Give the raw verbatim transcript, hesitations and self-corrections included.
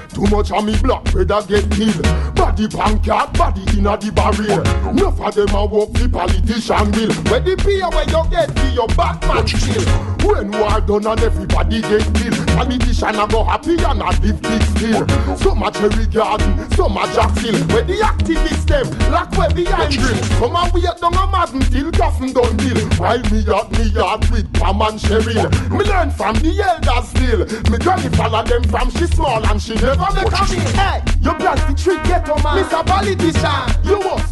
Too much of me black brother get killed. Body pancart, body inna the barrel. Enough of them a work the politician bill. Where the pay where you get for your Batman chill. When war done and everybody get killed, politician a go happy and a live big still. So much Cherry Garden, so much Jackson. Where the activists them lock where behind grill. Come and wait down a Madden till Coffin done deal. While me at me yard with Pam and Cheryl. Me learn from the elders still. Me granny follow them from she small and she never make a meal. Hey, you plastic trick ghetto man, Mister Politician. You was